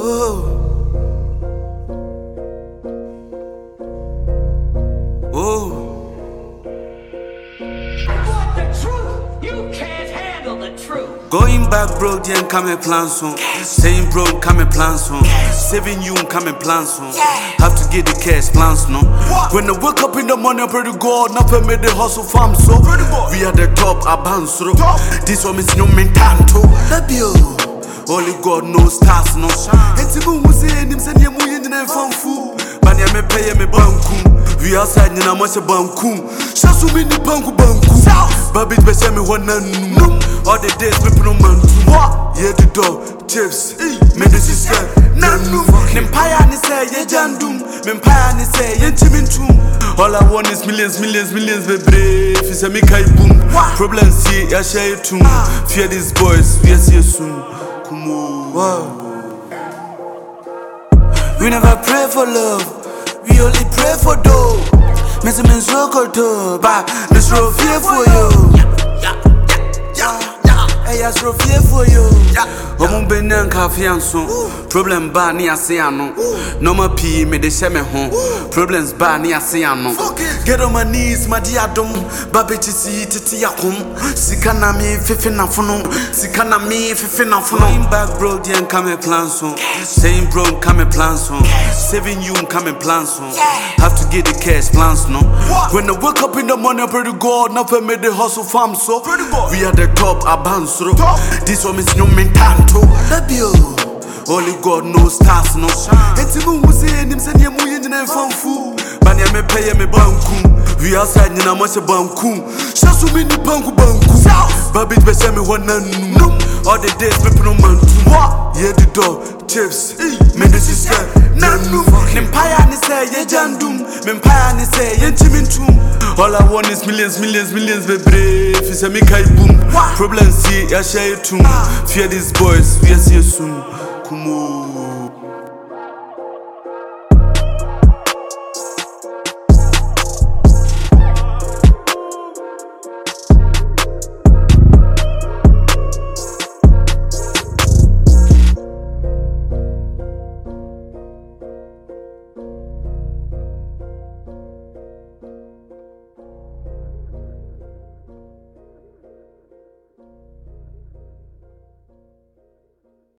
Oh. Want the truth? You can't handle the truth. Going back, bro, then come and plan some. Saying, bro, come and plan some. Saving you, come and plan some. Have to get the cash, plans, no. When I wake up in the morning, I pray to God, never made the hustle farm, so we are the top, I bounce through. This one is no mentanto. Only God knows stars, no. And Tibu was saying him, send him in the phone fool. But I may pay me banku. We outside in a much banku. Shasu me the banku. Baby, be send me one no. All the days, me put no man. Yeah, the dog, chips, me the sister. Nanu. Empire, ni say, ye jandum. Empire, ni say, ye chimintum. All I want is millions, baby. If it's a me kai boom. Problems see, I share it too. Fear these boys, we see you soon. Wow. We never pray for love, we only pray for dough. Miss me so cold too, but this road fear for you. Hey, I so fear for you. Omo benen kafianso. Problem ba ni ase ano. No ma pee me de sheme ho. Problems ba ni ase ano. Get on my knees, my dear dom. Babechi si titi yakum. Sikana mi fifi na funo. Sikana mi fifi na funo. Going back, bro, then come and plan so. Saying, bro, come and plan so. Saving you, come and plan so. Have to get the cash, plans, no. When I wake up in the morning, I pray to God, never made the hustle farm, so we are the top, I bounce through. This one is no mentanto. Only God knows stars, no. And Tibu was saying him, send him in the phone fool. But I may pay me banku. We outside in a much banku. Shasu me the banku. Baby, be send me one no. All the days, me put no man. Yeah, the dog, chips, me the sister. Nanu. Empire, ni say, ye jandum. Empire, ni say, ye chimintum. All I want is millions, baby. If it's a me kai boom. Problems see, I share it too. Fear these boys, we see you soon. Kumo.